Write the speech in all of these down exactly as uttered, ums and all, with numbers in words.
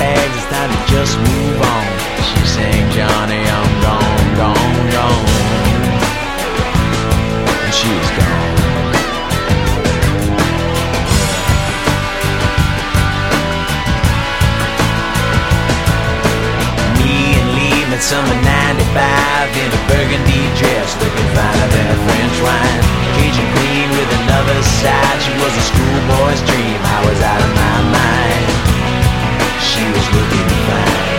bags, it's time to just move on. She sang, Johnny, I'm gone, gone, gone. And she was gone. Me and Lee met summer ninety-five in a burgundy dress, looking finer than a French wine. Cajun queen with another side, she was a schoolboy's dream. I was out of my mind. She was looking fine.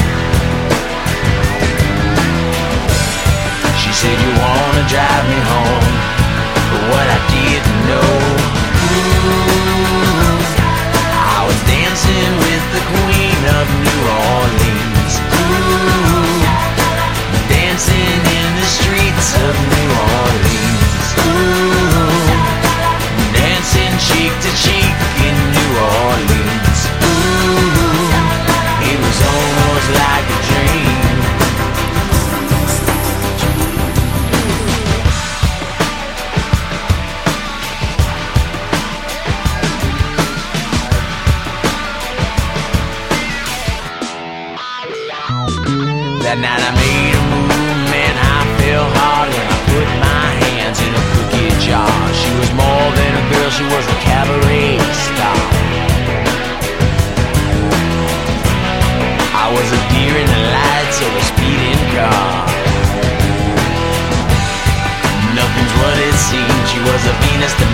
She said, you wanna drive me home, but what I didn't know, ooh, I was dancing with the queen of New Orleans. Ooh, dancing in the streets of New Orleans. Ooh, dancing cheek to cheek in New Orleans. Ooh, it was almost like a dream. That night I made a move, man, I fell hard when I put my hands in a cookie jar. She was more than a girl, she was a cabaret star. I was a deer in the lights of a speeding car. Nothing's what it seemed, she was a Venus to